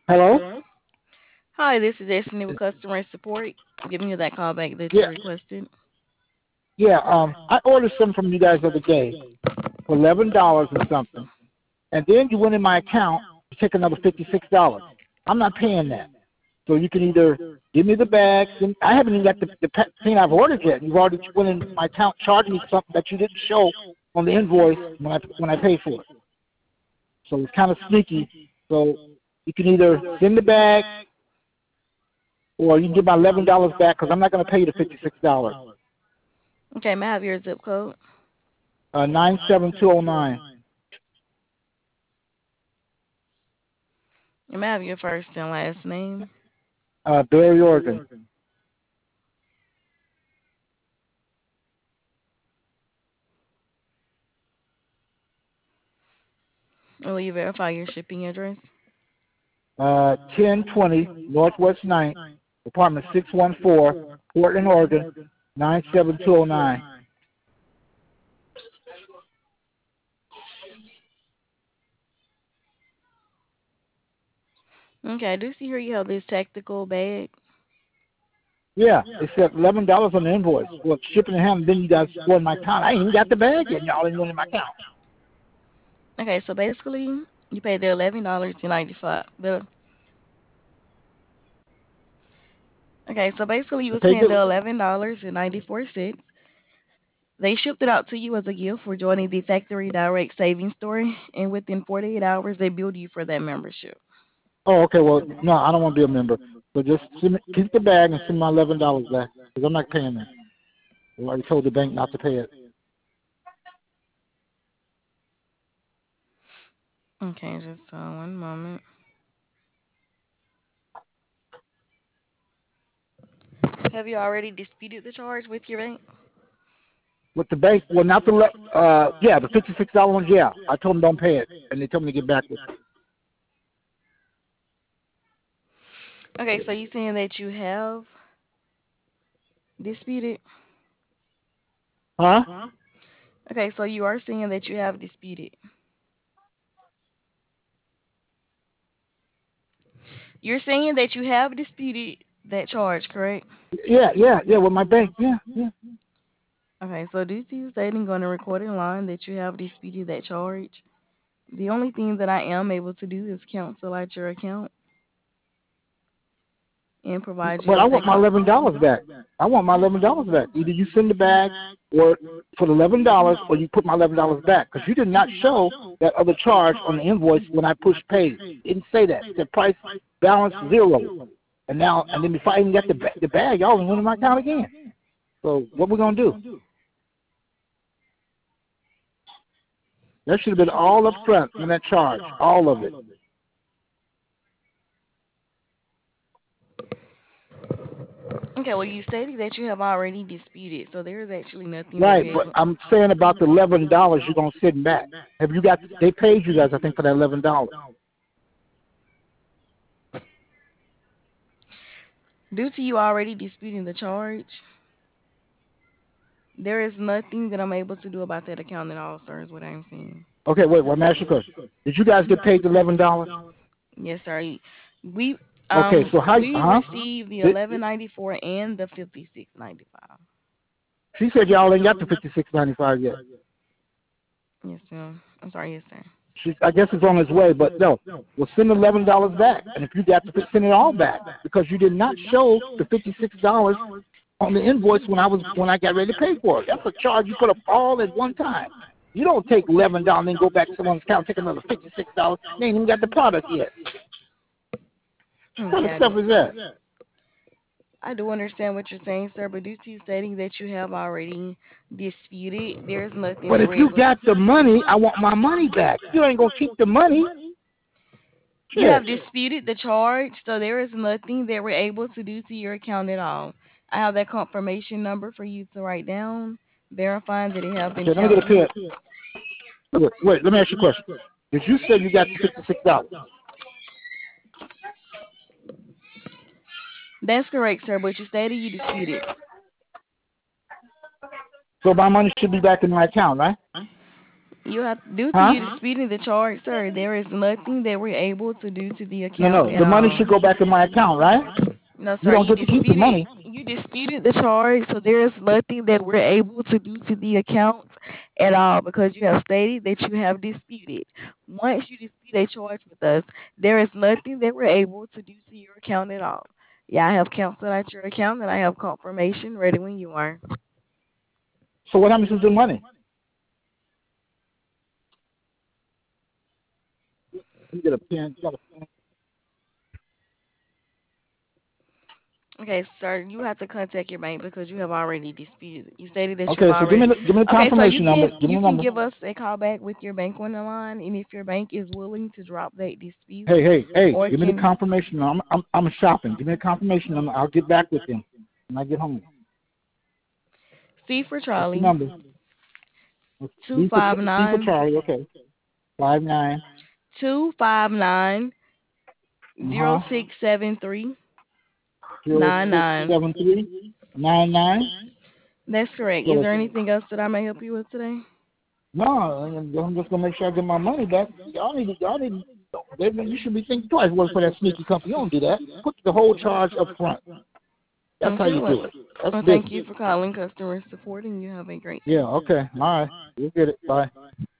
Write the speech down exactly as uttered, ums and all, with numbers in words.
Hello? Hi, this is Destiny with customer support. Giving you that call back that you Yeah, requested. yeah. Um, I ordered some from you guys the other day for eleven dollars and something, and then you went in my account to take another fifty six dollars. I'm not paying that. So you can either give me the bags, and I haven't even got the, the pa- thing I've ordered yet. You've already went in my account, charged me something that you didn't show on the invoice when I when I paid for it. So it's kind of sneaky. So you can either send the bag, or you can get my eleven dollars back because I'm not going to pay you the fifty six dollars. Okay, may I have your zip code? Uh, nine seven two zero nine. And may I have your first and last name? Uh, Barry, Oregon. And will you verify your shipping address? Uh, ten twenty Northwest Ninth, apartment six one four, Portland, Oregon, nine seven two zero nine. Okay, I do see here you have this tactical bag. Yeah, it said eleven dollars on the invoice. Well, shipping and handling, then you guys go in my account. I ain't even got the bag yet, and y'all ain't going in my account. Okay, so basically you paid the eleven dollars and ninety five. The okay, so basically you I was paid paying the the. eleven dollars and ninety four cents. They shipped it out to you as a gift for joining the Factory Direct Savings Store, and within forty eight hours they billed you for that membership. Oh, okay. Well, no, I don't want to be a member. So just send me, keep the bag and send my eleven dollars back because I'm not paying that. I already told the bank not to pay it. Okay, just uh, one moment. Have you already disputed the charge with your bank? With the bank, well, not the le- uh, yeah, the fifty six dollar ones. Yeah, I told them don't pay it, and they told me to get back with it. Okay, so you saying that you have disputed? Huh? Okay, so you are saying that you have disputed. You're saying that you have disputed that charge, correct? Yeah, yeah, yeah. With my bank. Yeah, yeah. Okay, so due to you stating on the recording line that you have disputed that charge, the only thing that I am able to do is cancel out your account and provide you But a I want my second. eleven dollars back. I want my eleven dollars back. Either you send the bag or for the eleven dollars, or you put my eleven dollars back because you did not show that other charge on the invoice when I pushed pay. It didn't say that. It said price balance zero. And now, and then before I even got the ba- the bag, y'all went in my account again. So what we gonna do? That should have been all up front in that charge, all of it. Okay, well you stated that you have already disputed, so there is actually nothing that Right, we're but able. I'm saying about the eleven dollars you're gonna send back. Have you got? They paid you guys, I think, for that eleven dollars. Due to you already disputing the charge, there is nothing that I'm able to do about that account at all, sir, is what I'm saying. Okay, wait. Well, I'm asking you a question. Did you guys get paid the eleven dollars? Yes, sir. We Okay, um so how? we Huh? received the Did, eleven ninety four and the fifty six ninety five. she said y'all ain't got the fifty six ninety five yet. Yes, sir. I'm sorry, yes, sir. She, I guess it's on its way, but no. We'll send eleven dollars back, and if you got to send it all back because you did not show the fifty six dollars on the invoice when I was when I got ready to pay for it. That's a charge you put up all at one time. You don't take eleven dollars and then go back to someone's account and take another fifty six dollars. They ain't even got the product yet. What kind Okay, of I stuff do. is that? I do understand what you're saying, sir, but due to you stating that you have already disputed, there's nothing But that if we're you able. got the money, I want my money back. You ain't gonna keep the money. You Shit. have disputed the charge, so there is nothing that we're able to do to your account at all. I have that confirmation number for you to write down, verifying that it has been Okay, let me get a canceled. pen. Wait, wait, let me ask you a question. Did you say you got fifty six dollars? That's correct, sir, but you stated you disputed. So my money should be back in my account, right? You have due to Huh? you disputing the charge, sir. There is nothing that we're able to do to the No, account no. at The money all. should go back in my account, right? No, You sir. don't You get to keep the disputed. money. You disputed the charge, so there is nothing that we're able to do to the account at all because you have stated that you have disputed. Once you dispute a charge with us, there is nothing that we're able to do to your account at all. Yeah, I have canceled out your account and I have confirmation ready when you are. So what happens to the money? You get a pen. You got a pen. Okay, sir, you have to contact your bank because you have already disputed. You stated that you have Okay, so give me already. the give me the Okay, so you confirmation number. can Give me you the can number. give us a call back with your bank on the line, and if your bank is willing to drop that dispute, Hey, hey, hey, or give me the can confirmation number. I'm I'm I'm shopping. Give me the confirmation number. I'll get back with them when I get home. C for What's the Charlie, number? two B for five C for nine Charlie. Okay. Five nine. two five nine Uh zero huh. six seven three Zero nine six nine. seven three nine nine. That's correct. Is So there anything else that I may help you with today? no, I'm just gonna make sure I get my money back. Y'all need, y'all need. They, you should be thinking twice. Work for that sneaky company. You don't do that. Put the whole charge up front. That's how Okay, you well, do it. That's well thank business. you for calling customer support, and you have a great day. Yeah. Okay. All right. You get it. Bye.